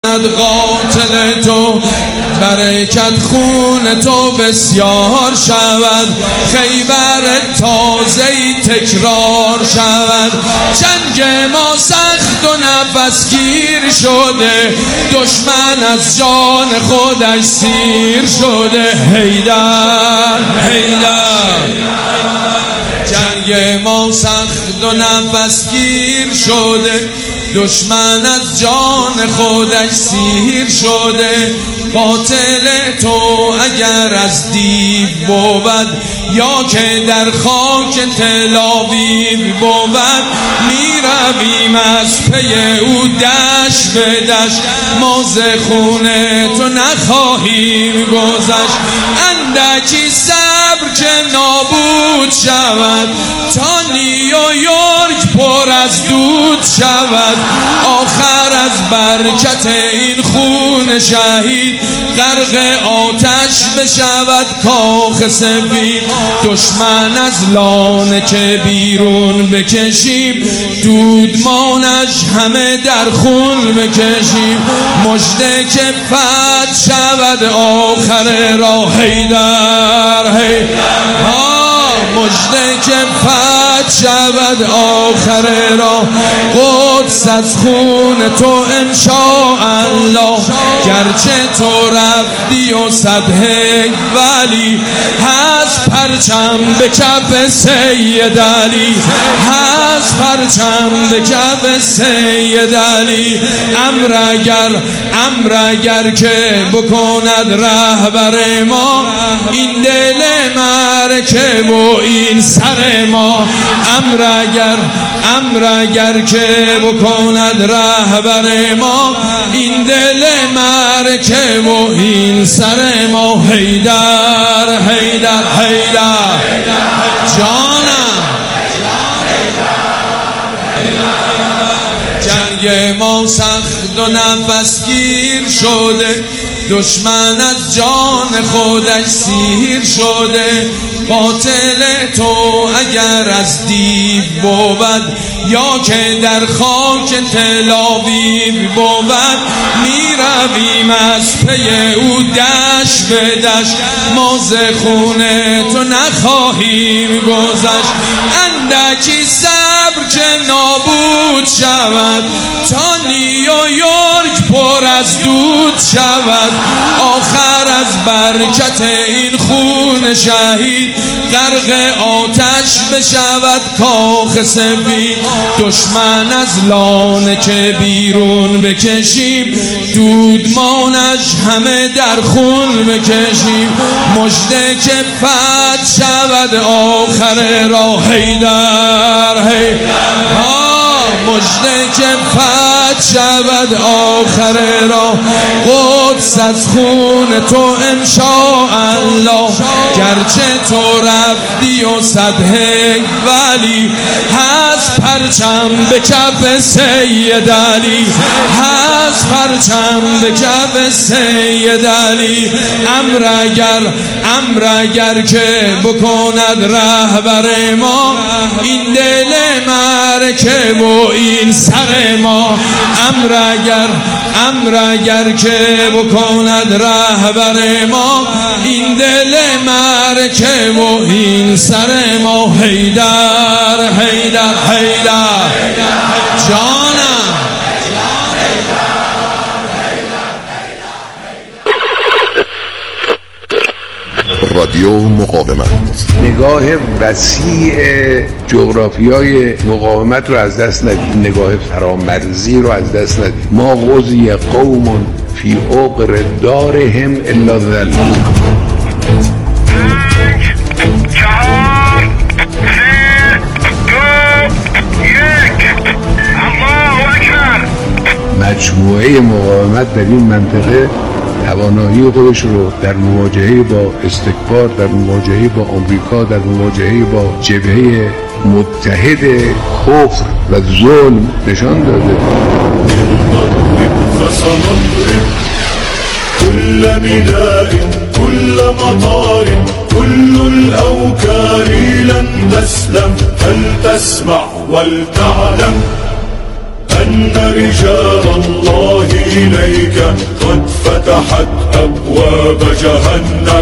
قاتل تو برکت خون تو بسیار شود، خیبر تازه‌ای تکرار شود. جنگ ما سخت و نفسگیر شده، دشمن از جان خودش سیر شده. حیدر حیدر، جنگ ما سخت و نفسگیر شده، دشمن از جان خودش سیر شده. قاتل تو اگر از دیو بود، یا که در خاک تل آویو بود، میرویم از پی او دشت به دشت، ما ز خون تو نخواهیم گذشت. اندکی صبر که نابود شود، تا نیویورک پر از دود شود. آخر از برکت این خون شهید، غرق آتش بشود کاخ سفید. دشمن از لانه که بیرون بکشیم، دودمانش همه در خون بکشیم. مژده که فتح شود آخر راه. حیدر حیدر، مژده که فتح شود آخر راه. قدس از خون تو انشاءالله، گرچه تو رفتی و صد ولی هست پرچم به کف سید علی، هست پرچم به کف سید علی. امر اگر که بکند رهبر ما، این دل مرکه و این سر ما. امر اگر که بکند رهبر ما، این دل مرکه و این سر ما. حیدر حیدر حیدر جانم، جنگ ما سخت و نفسگیر شده، دشمن از جان خودش سیر شده. قاتل تو اگر از دیو بود، یا که در خاک تل آویو بود، میرویم از پی او دشت به دشت، ما ز خون تو نخواهیم گذشت. اندکی صبر که نابود شود، تا نیویورک پر از دود شود. آخر از برکت این خون شهید، غرق آتش بشود کاخ سفید. دشمن از لانه که بیرون بکشیم، دودمانش همه در خون بکشیم. مژده که فتح شود آخر راه. حیدر حیدر، مژده که فتح شود آخر راه. قدس از خون تو انشاءالله، گرچه تو رفتی و صد ولی هست پرچم به کف سید علی، هست پرچم به کف سید علی. امر اگر که بکند رهبر ما، این دل مرکه و این سر ما. امر اگر که بکند رهبر ما، این دل مرکه و این سر ما. حیدر حیدر حیدر جانم. رادیو مقاومت نگاه وسیع جغرافیای مقاومت رو از دست ندید، نگاه فرامرزی رو از دست ندید. ما غزی قوم فی عقر دارهم الا ذل. مجموعه مقاومت در این منطقه توانایی خودش رو در مواجهه با استکبار، در مواجهه با آمریکا، در مواجهه با جبهه متحد کفر و ظلم نشان داده. كل بناء كل مطار كل الأوكار لن تسلم، فلتسمع ولتعلم أن رجال الله إليك قد فتحت أبواب جهنم.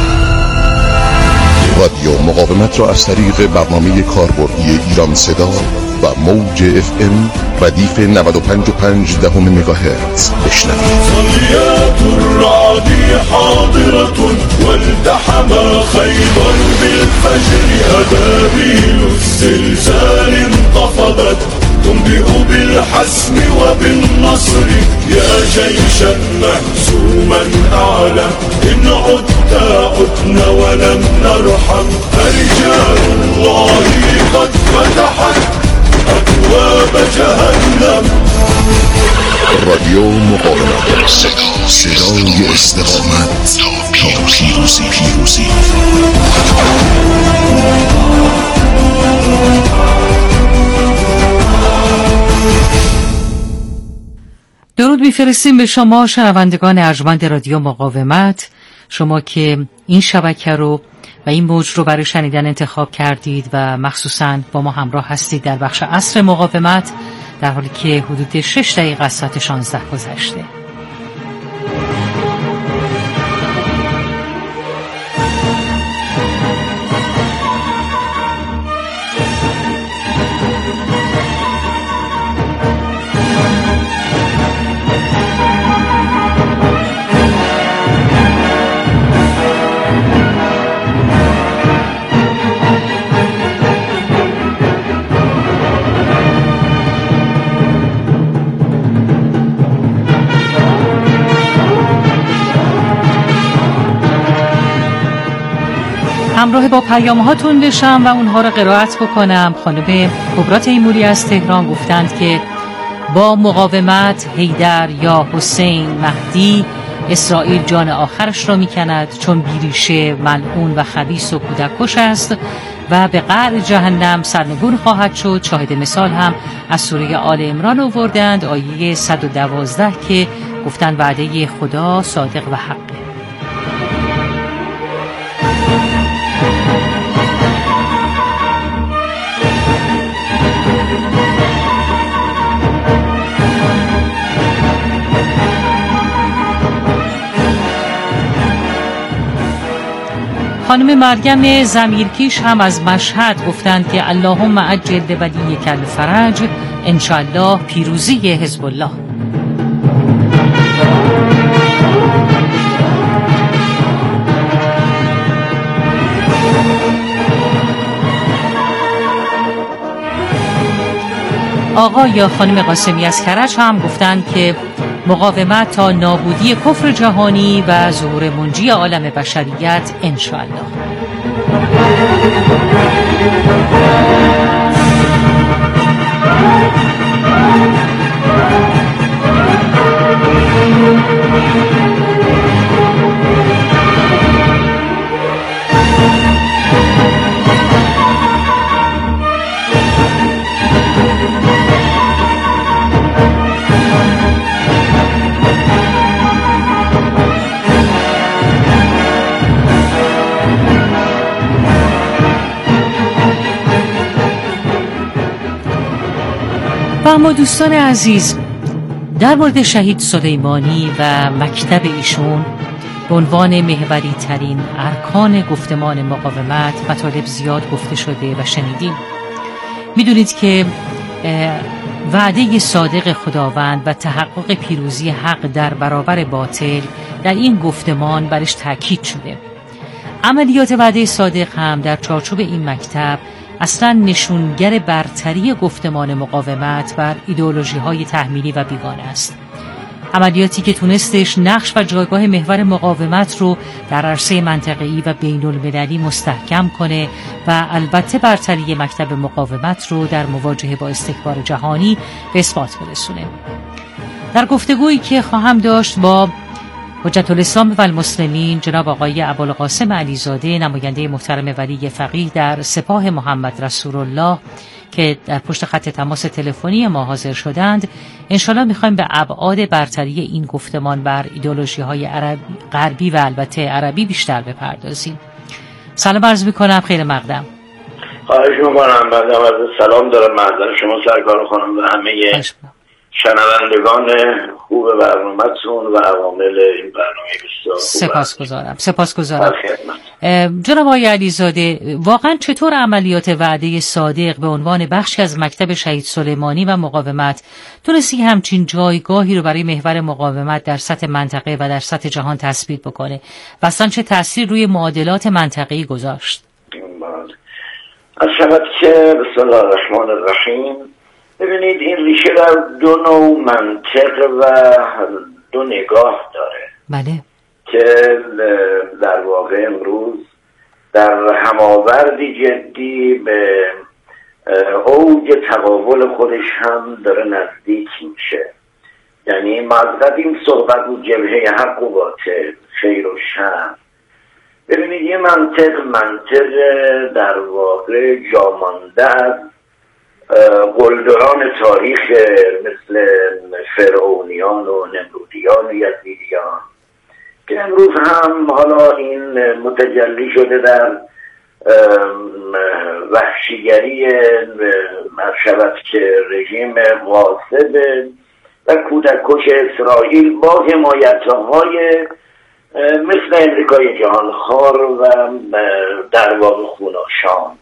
رادیو مقاومت را از طریق برنامه کاربردی ایران صدا و موج FM ردیف 95.5 مگاهرتز بشنوید. صليات الرعد حاضرة والتحم خيبر بالفجر أبابيل الزلزال انتفضت تنبئ بالحسم وبالنصر يا جيشا مهزوما أعلى إن عدت عدنا ولم نرحم. رجال الله قد فتحت أبواب جهنم. رادیو مقاومت، صدای استقامت تا پیروزی. درود می‌فرستیم به شما شنوندگان ارجمند رادیو مقاومت، شما که این شبکه رو و این موج رو برای شنیدن انتخاب کردید و مخصوصاً با ما همراه هستید در بخش عصر مقاومت، در حالی که حدود 6 دقیقه از ساعت 16 گذشته. همراه با پیام‌هاتون بشم و اونها رو قرائت بکنم. خانم کبرا تیموری از تهران گفتند که با مقاومت حیدر یا حسین مهدی اسرائیل جان آخرش را میکند، چون بیریشه ملعون و خبیث و کودککش است و به قعر جهنم سرنگون خواهد شد. شاهد مثال هم از سوره آل عمران آوردند، آیه 112 که گفتند وعده خدا صادق و حقه. خانم مریم ضمیرکیش هم از مشهد گفتند که اللهم عجل لولیک الفرج، انشاءالله پیروزی حزب الله. آقا یا خانم قاسمی از کرج هم گفتند که مقاومت تا نابودی کفر جهانی و ظهور منجی عالم بشریت انشاءالله. و اما دوستان عزیز، در مورد شهید سلیمانی و مکتب ایشون به عنوان محوری ترین ارکان گفتمان مقاومت مطالب زیاد گفته شده و شنیدیم. میدونید که وعده صادق خداوند و تحقق پیروزی حق در برابر باطل در این گفتمان برش تاکید شده. عملیات وعده صادق هم در چارچوب این مکتب اصلا نشونگر برتری گفتمان مقاومت بر ایدئولوژی‌های تحمیلی و بیگانه است. عملیاتی که تونستش نقش و جایگاه محور مقاومت رو در عرصه منطقه‌ای و بین‌المللی مستحکم کنه و البته برتری مکتب مقاومت رو در مواجهه با استکبار جهانی به اثبات برسونه. در گفتگویی که خواهم داشت با حجت الاسلام و المسلمین جناب آقای ابوالقاسم علیزاده، نماینده محترم ولی فقیه در سپاه محمد رسول الله که در پشت خط تماس تلفنی ما حاضر شدند، انشالله میخوایم به ابعاد برتری این گفتمان بر ایدئولوژی‌های غربی و البته عربی بیشتر بپردازیم. سلام عرض میکنم، خیر مقدم. خواهش میکنم. بعد از سلام دارم معذرت شما سرکار خانم و همه شنوندگان خوب برنامه‌تون و عوامل این برنامه بسیار سپاسگزارم. جناب آقای علیزاده، واقعا چطور عملیات وعده صادق به عنوان بخشی از مکتب شهید سلیمانی و مقاومت تونستی همچین جایگاهی رو برای محور مقاومت در سطح منطقه و در سطح جهان تثبیت بکنه و اصلا چه تأثیر روی معادلات منطقه‌ای گذاشت؟ از شود که بسم الله الرحمن الرحیم. ببینید این ریشه در دو نوع منطق و دو نگاه داره. بله. که در واقع امروز در هماوردی جدی به اوج تقابل خودش هم داره نزدیک میشه. یعنی مذهب این صحبت بود جبهه حق و باطل، خیر و شر. ببینید یه منطق در واقع جامانده از قلدران تاریخ مثل فرعونیان و نمرودیان و یزیدیان که امروز هم حالا این متجلی شده در وحشیگری مرشبت که رژیم غاصب و کودککش اسرائیل با حمایت‌های مثل امریکای جهانخوار و در واقع خوناشام.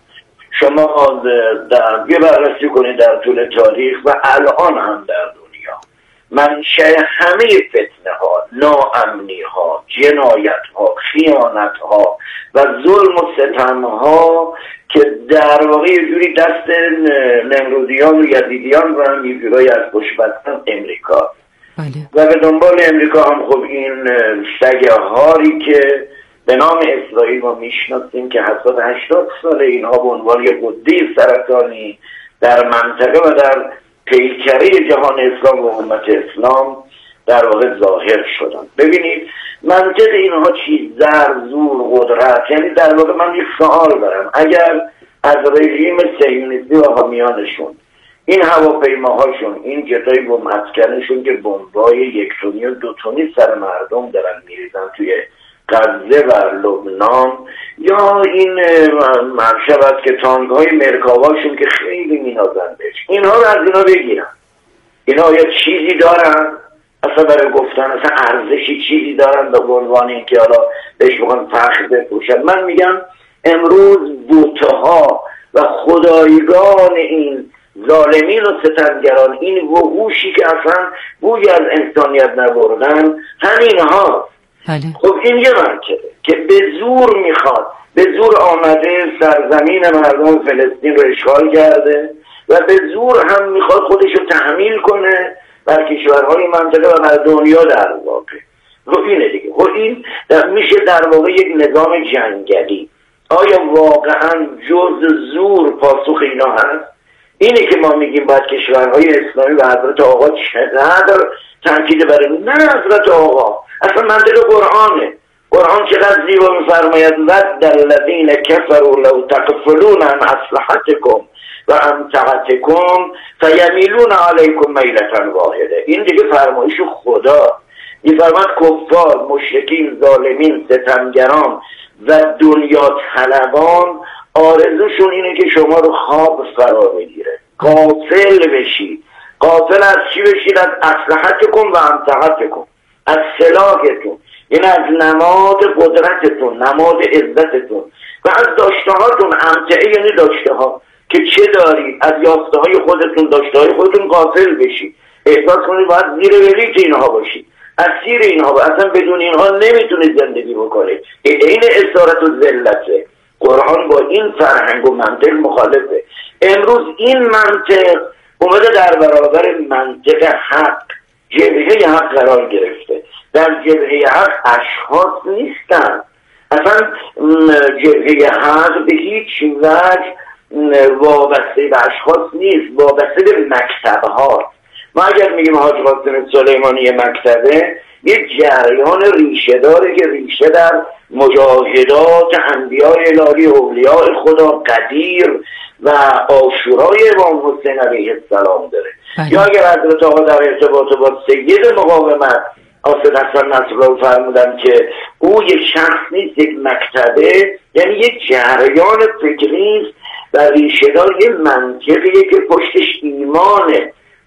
شما یه بررسی کنید در طول تاریخ و الان هم در دنیا منشأ همه فتنه ها، ناامنی ها، جنایت ها، خیانت ها و ظلم و ستم ها که در واقع یه جوری دست نمرودیان و یزیدیان و هم یه جورایی از خوشبختان امریکا و به دنبال امریکا هم خب این سگ هاری که به نام اسرائیل ما میشناسیم که 70-80 سال اینها به عنوان یک غده سرطانی در منطقه و در پیکره جهان اسلام و امت اسلام در واقع ظاهر شدن. ببینید منطق اینها چیز زر، زور، قدرت. یعنی در واقع من یک سوال دارم، اگر از رژیم صهیونیستی و حامیانشون این هواپیماهاشون، این جتای بمب افکنشون که بمبای 1 تنی و 2 تنی سر مردم دارن میریزن توی غزه و لبنان، یا این مرشبت که تانک‌های مرکاواشون که خیلی مینازن بهش، اینها رو از اینا بگیرن. اینا یا چیزی دارن اصلا برای گفتن، اصلا ارزشی چیزی دارن به عنوان این که حالا بهش بخوان فخر بفروشن. من میگم امروز بوتها و خدایگان این ظالمین و ستمگران، این وحوشی که اصلا بوی از انسانیت نبردن، همین ها. خب این یه منطقه که به زور میخواد، به زور آمده سرزمین مردم فلسطین رو اشغال کرده و به زور هم میخواد خودش رو تحمیل کنه بر کشورهای منطقه و بر دنیا در واقع. خب اینه دیگه. خب این میشه در واقع یک نظام جنگلی. آیا واقعا جز زور پاسخ اینا هست؟ اینه که ما میگیم باید کشورهای اسلامی و حضرت آقا چقدر تاکید بر نه حضرت آقا، اصلا منطق قرآنه. قرآن چقدر زیبا میفرماید ود الذین کفروا لو تغفلون عن اصلحتکم و امتعتکم فیمیلون علیکم میلة واحده. این دیگه فرمایش خدا. میفرماید کفار، مشرکین، ظالمین، ستمگران و دنیا طلبان آرزوشون اینه که شما رو خواب فرا بگیره، غافل بشید. غافل از چی بشید؟ از اصلحتکم و امتعتکم، از سلاحتون، یعنی از نماد قدرتتون، نماد عزتتون و از داشته هاتون. امتعه یعنی داشته ها که چه دارید، از یافته های خودتون، داشته های خودتون غافل بشید. احساس کنید باید زیر ولیت اینها باشید، اسیر اینها، اصلا بدون اینها نمیتونید زندگی بکنید. این اسارت و ذلته. قرآن با این فرهنگ و منطق مخالفه. امروز این منطق اومده در برابر منطق حق، جبهه حق قرار گرفته. در جبهه حق اشخاص نیستن، اصلا جبهه حق به هیچ وجه وابسته به اشخاص نیست، وابسته به مکتب ها. ما اگر میگیم حاج قاسم سلیمانی مکتبه، یک جریان ریشه داره که ریشه در مجاهدات انبیاء الهی، اولیاء خدا، قدیر و عاشورای امام حسین علیه السلام داره. یا اگر حضرت آقا در ارتباط با سید مقاومت آصد حسن نصرالله فرمودن که او یک شخص نیست، یک مکتبه، یعنی یک جریان فکری و ریشه دار، یک منطقیه که پشتش ایمانه،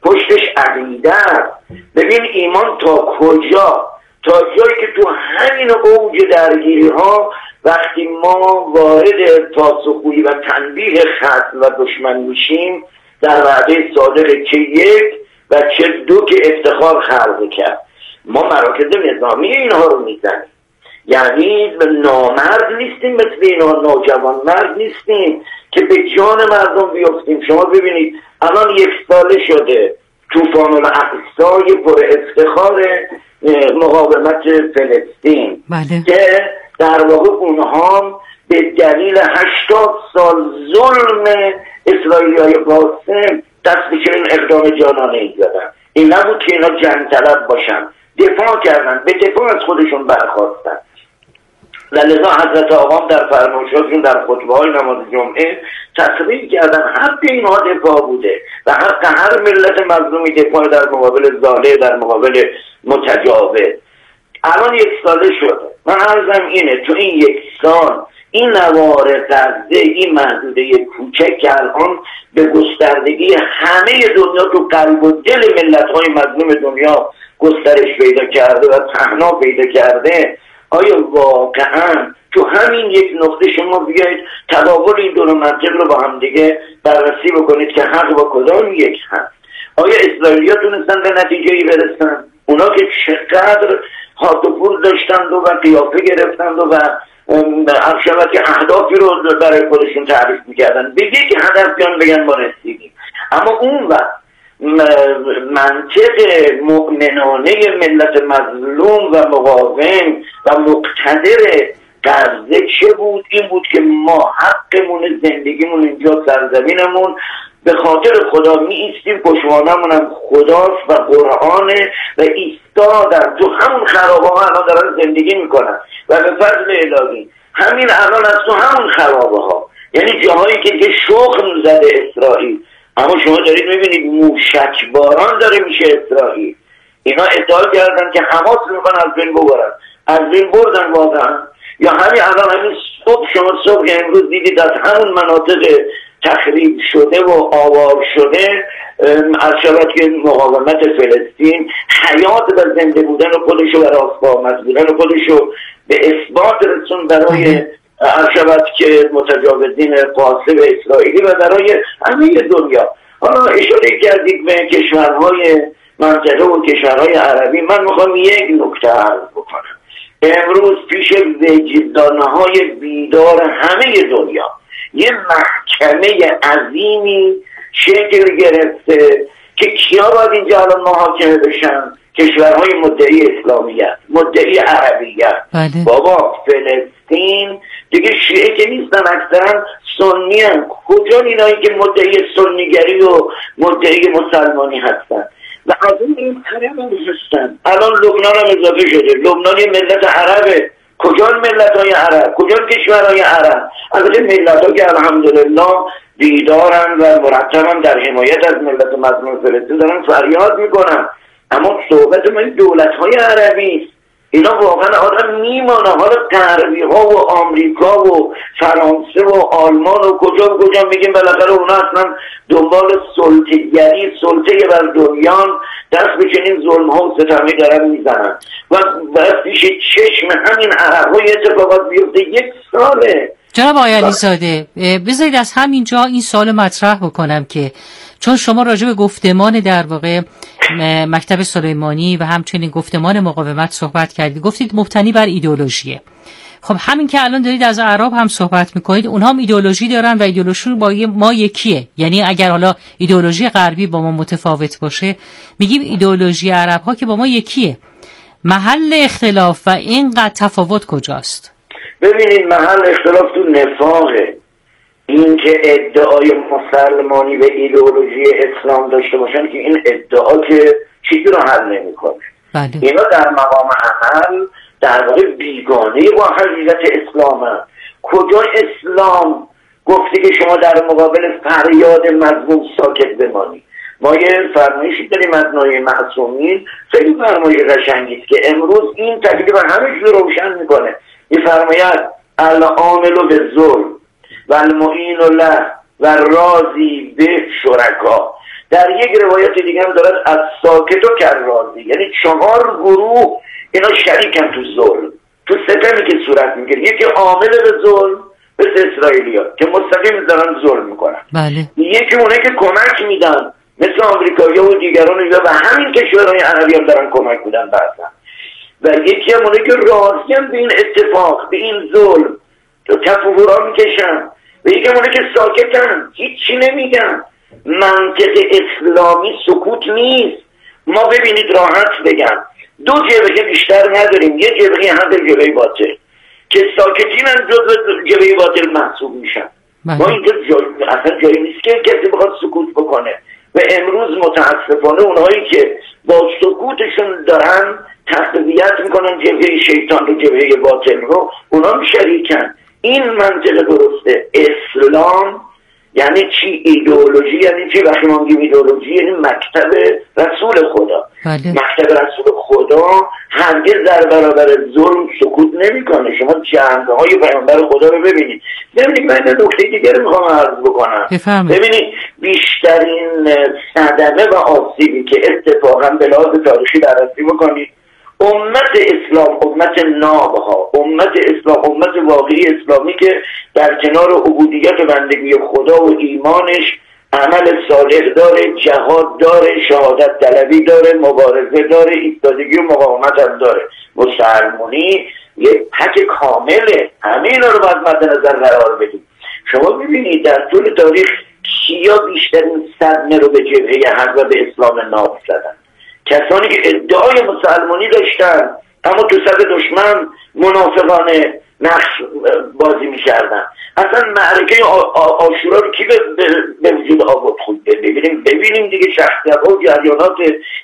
پشتش عقیده. ببین ایمان تا کجا؟ تا جایی که تو همین اوج درگیری ها وقتی ما وارد پاسخگویی و تنبیه خصم و دشمن میشیم، در وعده صادق چه یک و چه دو که افتخار خلق کرد، ما مراکز نظامی اینها رو میزنیم. یعنی نامرد نیستیم، مثل اینها نوجوان مرد نیستیم که به جان مردم بیفتیم. شما ببینید الان 1 ساله شده طوفان الاقصی پر افتخار مقاومت فلسطین، بله. که در واقع اونها به دلیل 80 سال ظلم اسرائیلی‌های قاسم دست به چنین اقدام جانانه ای زدن. این نبود که اینا جنگ طلب باشن، دفاع کردن، به دفاع از خودشون برخاستن. و لذا حضرت آقام در فرمایشاتشون در خطبه‌های نماز جمعه تصریح کردن حق اینها دفاع بوده و حق هر ملت مظلومی دفاع در مقابل ظالم، در مقابل متجاوز. الان 1 ساله شده. من عرضم اینه تو این 1 سال این نوار غزه، این محدوده کوچک که الان به گستردگی همه دنیا تو قلب و دل ملت‌های مظلوم دنیا گسترش پیدا کرده و پهنا پیدا کرده، آیا واقعا تو همین یک نقطه شما بیایید تداول این دو منطق رو با هم دیگه بررسی بکنید که حق با کدام یک هست؟ آیا اسرائیلی‌ها تونستن به نتیجه‌ای برسن؟ اونا که چقدر هات و پول داشتند و قیافه گرفتند و عرشبت که اهدافی رو برای خودشون تعریف میکردن، به یک هدف بیان بگن ما رسیدیم. اما اون وقت منطق مؤمنانه ملت مظلوم و مقاوم و مقتدر غزه چه بود؟ این بود که ما حقمون، زندگیمون اینجا سرزمینمون به خاطر خدا می ایستیم، پشتوانمون هم خداست و قرآنه و ایستادن تو همون خرابه ها الان دارن زندگی میکنن و به فضل الهی همین الان از تو همون خرابه ها، یعنی جاهایی که شخم زده اسرائیل، اما شما دارید میبینید موشک باران داره میشه اسرائیل. اینا ادعا کردن که حماس میخوان از بین ببرن، از بین بردن واقعا. یا همین الان همین شما صبح امروز دیدید از همون مناطق تخریب شده و آوار شده از شبت که مقاومت فلسطین حیات و زنده بودن خودشو و راست آمد بودن خودشو به اثبات رسون برای شبت که متجاوزین قاسم اسرائیلی و برای همه دنیا. حالا اشاره کردید به کشورهای منطقه و کشورهای عربی. من میخوام یک نکته عرض بکنم. امروز پیش وجدانهای بیدار همه دنیا یه محکمه عظیمی شکل گرفته که کیا باید اینجا الان محاکمه بشن؟ کشورهای مدعی اسلامیت، مدعی عربیت. بله. بابا فلسطین دیگه شیعه که نیستن، اکثرا سنی هستن. کجا اینایی که مدعی سنیگری و مدعی مسلمانی هستن و از این طرف هم هستن. الان لبنان هم اضافه شده. لبنان یه ملت عربه. کجا ملت‌های عرب؟ کجا کشورهای عرب؟ البته ملت‌ها که الحمدلله بیدارن و مرتباً در حمایت از ملت مظلوم فلسطین دارن فریاد میکنن، اما صحبت ما دولت‌های عربی است. اینا واقعا آدم میمانه. حالا غربی ها و آمریکا و فرانسه و آلمان و کجا میگیم بالاخره اونا اصلا دنبال سلطه‌گری، سلطه بر دنیا، دست به چنین ظلم ها و ستمی دارن میزنن و پیش چشم همین عرب های اتفاقات بیفته. 1 ساله. جناب آقای علیزاده بذارید از همینجا این سوال مطرح بکنم که چون شما راجع به گفتمان در واقع مکتب سلیمانی و همچنین گفتمان مقاومت صحبت کردید، گفتید مبتنی بر ایدئولوژیه. خب همین که الان دارید از اعراب هم صحبت میکنید، اونها هم ایدئولوژی دارن و ایدئولوژی با ما یکیه. یعنی اگر حالا ایدئولوژی غربی با ما متفاوت باشه، میگیم ایدئولوژی عرب ها که با ما یکیه. محل اختلاف و اینقدر تفاوت کجاست؟ ببینید محل اختلاف تو نفاقه. این که ادعای مسلمانی به ایدئولوژی اسلام داشته باشن که این ادعا که چیزی رو حل نمی‌کنه. بله. اینا در مقام عمل در واقع بیگانه با حقیقت اسلام هست. کجا اسلام گفته که شما در مقابل فریاد مظلوم ساکت بمانی؟ ما یه فرمایشی داریم از نایه معصومین، خیلی فرمایش قشنگی است که امروز این تکلیف همه چیز روشن میکنه. این فرمایت العامل بالظلم و المعین له و راضی به شرکا، در یک روایت دیگه هم دارد از ساکت و کرازی، یعنی 4 گروه اینا شریکن تو ظلم، تو ستمی که صورت میگیره. یکی عامل به ظلم مثل اسرائیلیا که مستقیم دارن ظلم میکنن، بله. یکی اونه که کمک میدن مثل آمریکایی‌ها و دیگران و همین کشورهای عربی هم دارن کمک میدن بعضا، و یکی هم اونه که راضی‌اند به این اتفاق، به این ظلم، تفاورا میکشن، و یکی هم اونه که ساکتن، هیچی نمیگن. منطق اسلامی سکوت نیست. ما ببینید راحت بگم 2 جبهه بیشتر نداریم، یه جبهه هم در جبهه باطل که ساکتین هم جزو جبهه باطل محسوب میشن. ما اینجا اصلا جایی نیست که کسی بخواد سکوت بکنه، و امروز متاسفانه اونهایی که با سکوتشون دارن تقویت میکنن جبهه شیطان رو، جبهه باطل رو، اونا هم شریکن. این منطق درسته. اسلام یعنی چی؟ ایدئولوژی یعنی چی؟ وقتی ما میگیم ایدئولوژی یعنی مکتب رسول خدا. بله. مکتب رسول خدا هرگز در برابر ظلم سکوت نمیکنه. شما جنبه‌های پیامبر خدا رو ببینید. من نکته دیگه رو میخوام عرض بکنم. ببینید بیشترین صدمه و آسیبی که اتفاقا به لحاظ تاریخی بررسی بکنید، امت اسلام، امت نابها، امت اسلام، امت واقعی اسلامی که در کنار عبودیت و بندگی خدا و ایمانش عمل صالح داره، جهاد داره، شهادت طلبی داره، مبارزه داره، ایستادگی و مقاومت هم داره، مسلمانی یک پک کامله. همه اینا رو باید مد نظر قرار بدیم. شما ببینید در طول تاریخ شیعه بیشترین صدمه رو به جبهه حق و به اسلام ناب زدن. کسانی که ادعای مسلمانی داشتن اما تو صف دشمن منافقانه نقش بازی می‌کردن. اصلا معرکه عاشورا رو کی به وجود آورد؟ خود ببینیم دیگه شخصیت‌ها و جریانات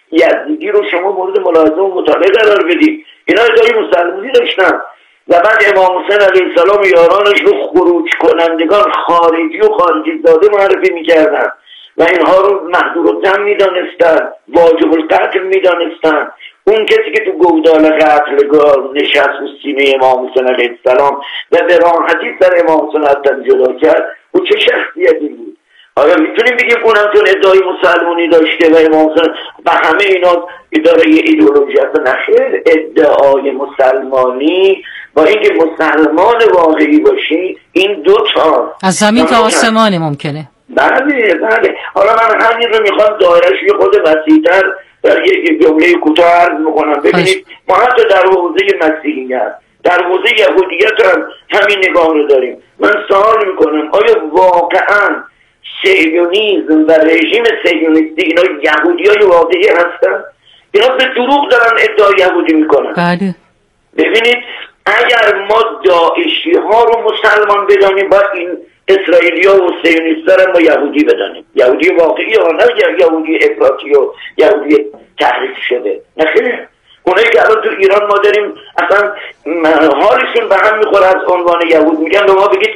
یزیدی رو شما مورد ملاحظه و مطالعه قرار بدید. اینا ادعای مسلمانی داشتن و بعد امام حسین علیه السلام و یارانش رو خروج کنندگان خارجی و خارجی زاده معرفی می‌کردن و اینها رو محدود الدم میدانستن، واجب القتل میدانستن. اون کسی که تو گودال قتلگاه نشست و سینه امام حسین علیه السلام و به راحتی سر امام حسین از جدا کرد، او چه شخصیتی بود؟ آیا میتونیم بگیم اونم چون ادعای مسلمانی داشته و امام حسین و همه اینا اداره ایدئولوژی هست؟ نخیر، ادعای مسلمانی با اینکه مسلمان واقعی باشی این 2 تا از زمین تا آسمان ممکنه. بله. حالا من همین رو میخوام دایره‌اش یه خود وسیع‌تر در یک جمله کوتاه عرض میکنم. ببینید ما حتی در حوزه مسیحیت، در حوزه یهودیت هم همین نگاه رو داریم. من سوال میکنم آیا واقعا صهیونیسم و رژیم صهیونیستی اینا یهودیای واقعی هستن؟ اینا به دروغ دارن ادعای یهودی میکنن. بله. ببینید اگر ما داعشی ها رو مسلمان بدانیم باید این اسرائیلیا و صهیونیست‌ها رو ما یهودی بدانیم. یهودی واقعی ها، نه یهودی افراطی و یهودی تحریف شده. نخیر اونایی که الان تو ایران ما داریم اصلا حالشون به هم میخوره از عنوان یهود میگن به ما بگید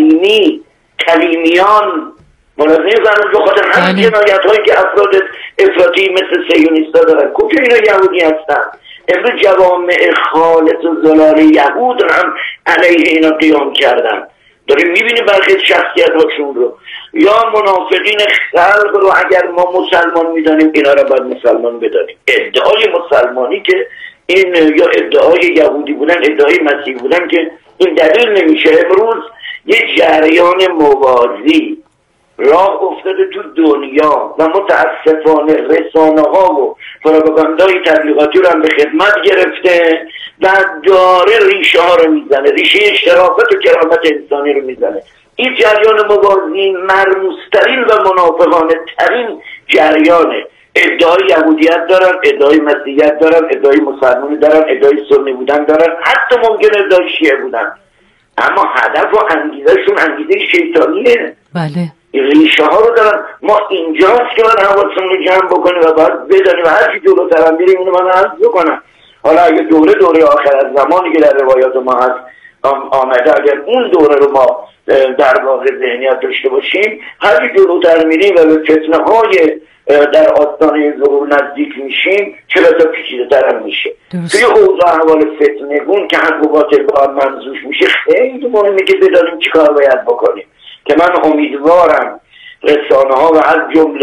کلیمیان. ملازمه زنان به خاطر همین جنایت هایی که افراد افراطی مثل صهیونیست‌ها دارن. کجا اینا یهودی هستن؟ امروز جوامع خالص و زلال یهود هم علیه اینا قیام کردن. داریم میبینیم برخی شخصیت هاشون رو. یا منافقین خلق رو اگر ما مسلمان میدانیم اینا رو باید مسلمان بدانیم. ادعای مسلمانی که این یا ادعای یهودی بودن، ادعای مسیح بودن که این دلیل نمیشه. امروز یه جریان موازی راه افتاده تو دنیا و متاسفانه رسانه ها و پروپاگاندای تبلیغاتی رو هم به خدمت گرفته و داره ریشه ها رو میزنه، ریشه شرافت و کرامت انسانی رو میزنه. این جریان موازی مرموزترین و منافقانه ترین جریانه. ادعای یهودیت دارن، ادعای مسیحیت دارن، ادعای مسلمانی دارن، ادعای سنی بودن دارن، حتی ممکنه ادعای شیعه بودن، اما هدف و انگیزشون انگیزه شیطانیه. بله. ریشه ها رو دارن. ما اینجاست که من حواسمون رو جمع بکنیم و باید بدانیم هر چی جلوتر هم بریم اینو من عرض بکنم. حالا اگه دوره آخر از زمانی که در روایات ما هست آمده، اگر اون دوره رو ما در واقع ذهنیت داشته باشیم، هر چی جلوتر میریم و به فتنه های در آستانه ظهور نزدیک میشیم چرا پیچیده تر هم میشه. توی اوضاع احوال فتنه‌گون که حق و باطل با هم منزوش میشه خیلی مهمه که بدانیم چی کار باید بکنیم. که من امیدوارم رسانه ها و از جمله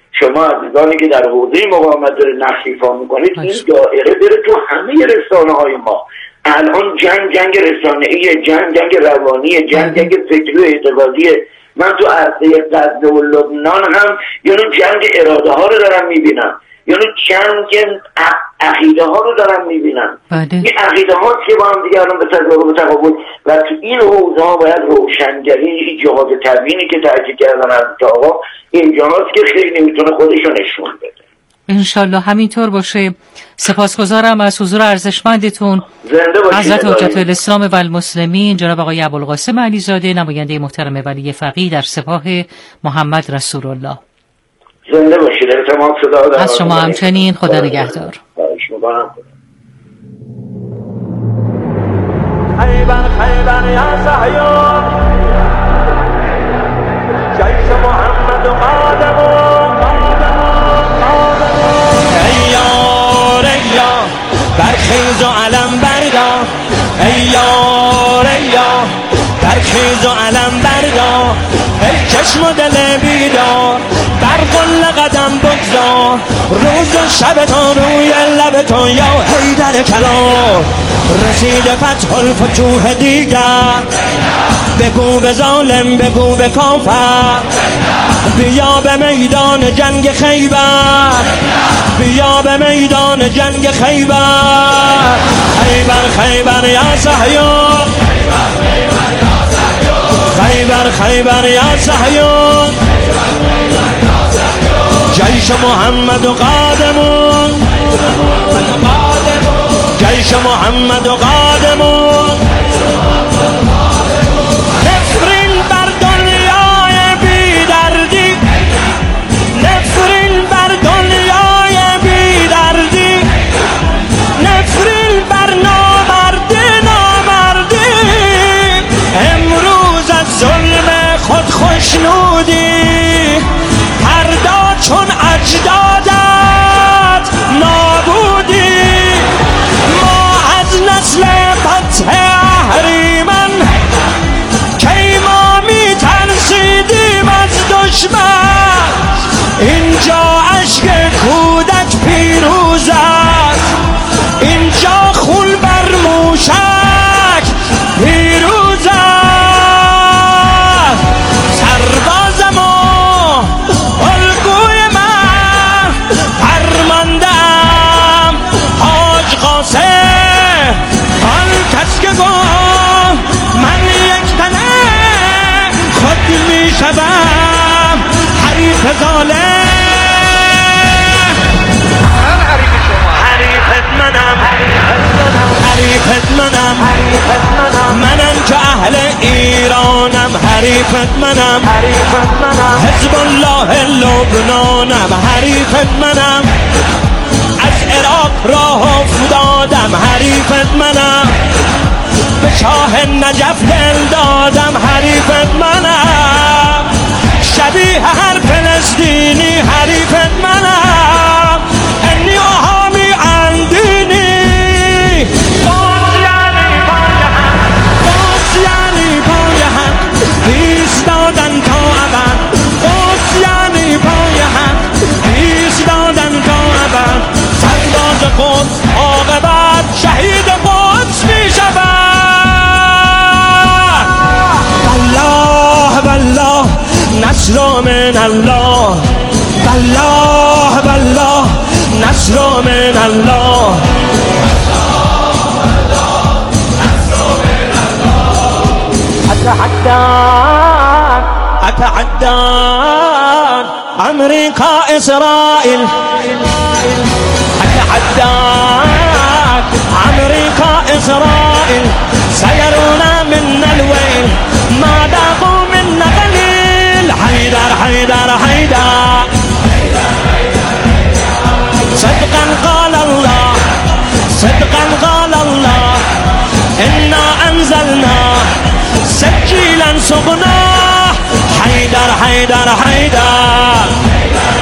شما عزیزانی که در حوزه مقاومت داره نقش ایفا میکنید این دائره بره تو همه رسانه های ما. الان جنگ رسانه‌ای، جنگ روانی، جنگ فکری و اعتقادیه. من تو عرصه غزه و لبنان هم یعنی جنگ اراده ها رو دارم میبینم، یعنی جنگ عقیده ها رو دارم میبینم. این عقیده ها که با هم دیگه الان به تضاد و تقابل و تو این حوزه ها باید روشنگری جهاد تبیینی که تاکید کردن از آقا اینجا هاست که خیلی میتونه خودشو نشون بده. انشالله همینطور باشه. سپاسگزارم از حضور ارزشمندتون حضرت حجت الاسلام و المسلمین جناب آقای ابوالقاسم علیزاده، نماینده محترم ولی فقیه در سپاه محمد رسول الله. زنده باشید. اعتماد صدا از شما همچنین. خدا نگهدار. خیبر یا صهیون جیش محمد و قادمون ایار ایار برخیز و علم بردار ایار ایار برخیز و علم بردار ای چشم و دل بیدار بر قل قدم بگذار روز و شب تا روی لب تو یا حیدر کلام رسیده فتح الفتوح دیگر بگو به ظالم بگو به کافر بیا به میدان جنگ خیبر بیا به میدان جنگ خیبر خیبر یا صهیون خیبر یا صهیون جیش محمد و قادمون جیش محمد و قادمون نفرین بر دنیای بی دردی نفرین بر دنیای بی دردی نفرین بر نامردی امروز از ظلم خود خوشنودی فردا چون اجدادت نابودی ما از نسل فتح اهریمن کی ما می ترسیدیم از دشمن اینجا عشق کودک پیروز است اینجا خون بر موشک پیروز است سرباز ما الگوی من فرماندم حاج قاسم آن کس که گفت من یک تنه خود می شدم حریف ظالم حریفت منم منم که اهل ایرانم حریفت منم حزب الله لبنانم حریفت منم از عراق راه افتادم حریفت منم به شاه نجف دل دادم حریفت منم شبیه هر فلسطینی حریفت منم انی احامی اندینی ایستادن تا ابد قدس یعنی پای هم ایستادن تا ابد سرباز قدس عاقبت شهید قدس می شود والله والله نصر من الله والله والله نصر من الله أتحدى أمريكا إسرائيل أتحدى أمريكا إسرائيل سيرون منا الويل ما ذاقوا منا قليل حيدر حيدر حيدر صدقا قال الله صدقا قال الله إنا أنزلنا سجيلا سقناه حيدر حيدر حيدر